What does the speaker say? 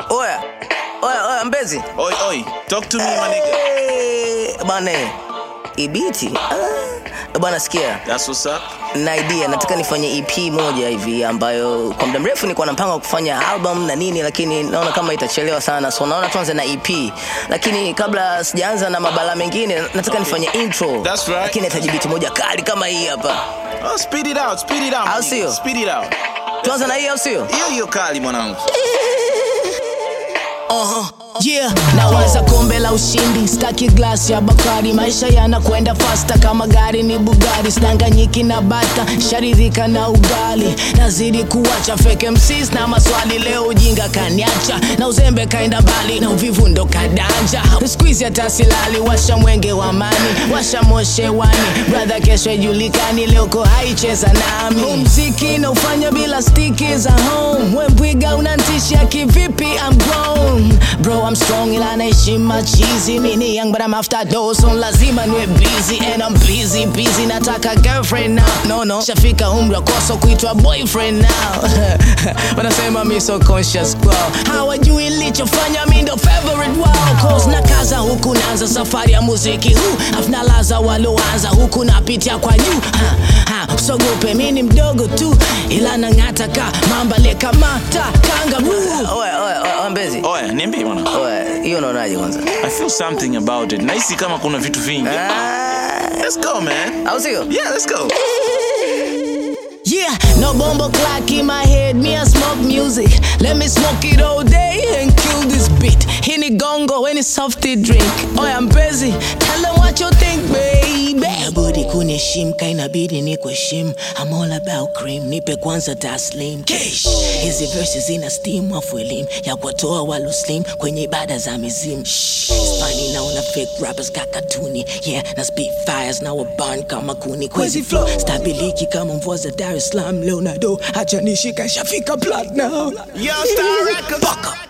Oya, Mbezi. Oi, talk to me, my nigga. Bana, ibiti. Bana sikia. That's what's up. Na idea, nataka nifanye EP moja hivi ambayo kwa muda mrefu nilikuwa napanga kufanya album na nini, lakini naona kama itachelewa sana. So naona tuanze na EP. Lakini kabla sijaanza na mabala mengine, nataka nifanye intro. That's right. Lakini nahitaji beat moja kali kama hii hapa. Oh, speed it out. Au sio? Speed it out. Tuanze na hii au sio? Hiyo kali mwanangu. Yeah, nawaza kombe la ushindi, staki glass ya Bakari. Maisha yanakwenda faster kama gari ni Bugatti. Sidanganyiki na bata, sharidhika na ugali. Nazidi kuwacha fake MCs na maswali. Leo ujinga kaniacha, na uzembe kaenda mbali, na uvivu ndo kadanja. Squeeze hata silali, washa mwenge wa amani, washa moshe wani. Brother kesho ijulikani, leo ko haicheza nami. Muziki na ufanya bila stiki za home. Wembwiga unantisha kivipi, I'm grown. Bro, I'm strong ila naheshima cheesy. Mini young but I'm after those, so lazima niwe busy. And I'm busy, nataka girlfriend now. No, shafika umri wa koso kuitwa boyfriend now. Wanasema mi so conscious kwao, hawajui lichofanya mi ndo favorite wao. Cause na kaza huku naanza safari ya muziki huu, afna laza waloanza huku napitia kwa juu. Usogope mi ni mdogo tu, ila nang'ata ka mamba leka mata kangaroo. Oya, Mbezi. Oya, niambie mwana. Oya, hiyo unaonaje kwanza? I feel something about it. Nahisi kama kuna vitu vingi. Let's go, man. Au sio? Yeah, let's go. Yeah, no bombo clock in my head, me I smoke music. Let me smoke it all day and kill this beat. Hini gongo when it's softy drink. Oya Mbezi, tell them what you think, baby. Budi kuniheshimu, kainabidi nikuheshimu. I'm all about cream, nipe kwanza taslim. Kesh, hizi verses ina steam afu elimu ya kuwatoa walo slim kwenye ibada za mizimu. Funny naona fake rappers kakatuni. Yeah, na spit fires na waburn kama kuni. Crazy flow, stabiliki kama mvua za Dar es Salaam. Leonardo, acha nishika shafika platinum. Yo, Star Records. Fuck up.